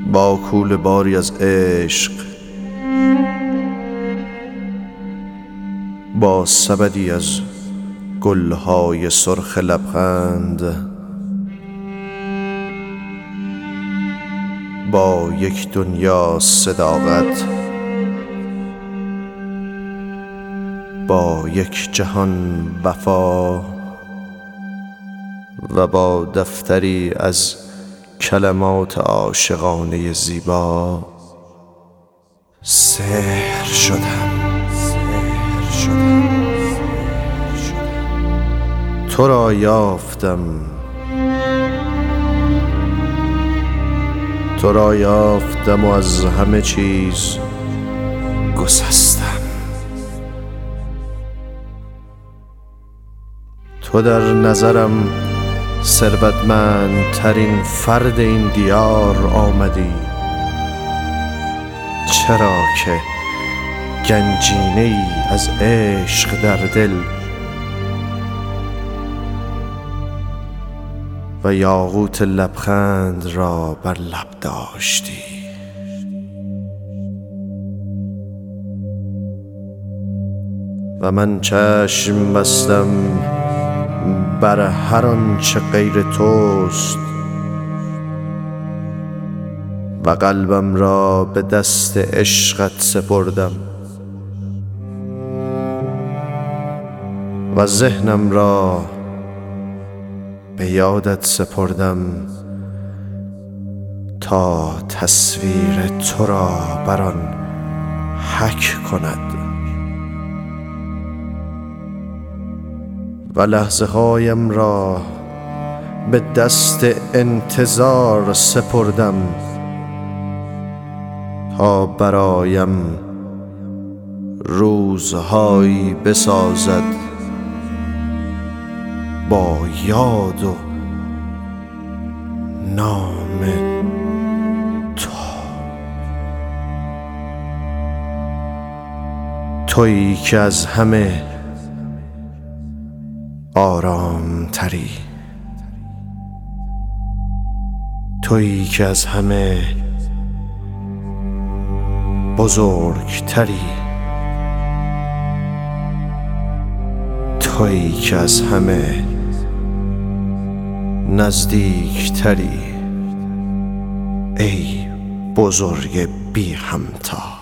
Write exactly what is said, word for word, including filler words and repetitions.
با کوله باری از عشق، با سبدی از گلهای سرخ لبخند، با یک دنیا صداقت، با یک جهان وفا و با دفتری از کلمات عاشقانه زیبا سحر شدم. سحر شدم. تو را یافتم، تو را یافتم و از همه چیز گسستم. تو در نظرم ثروتمندترین فرد این دیار آمدی، چرا که گنجینه ای از عشق در دل و یاقوت لبخند را بر لب داشتی. و من چشم بستم بر هر آنچه غیر توست و قلبم را به دست عشقت سپردم و ذهنم را به یادت سپردم تا تصویر تو را بر آن حک کند و لحظه هایم را به دست انتظار سپردم تا برایم روزهایی بسازد با یاد و نام تو. تویی که از همه آرام تری، تویی که از همه بزرگتری، تویی که از همه نزدیکتری، ای بزرگ بی همتا.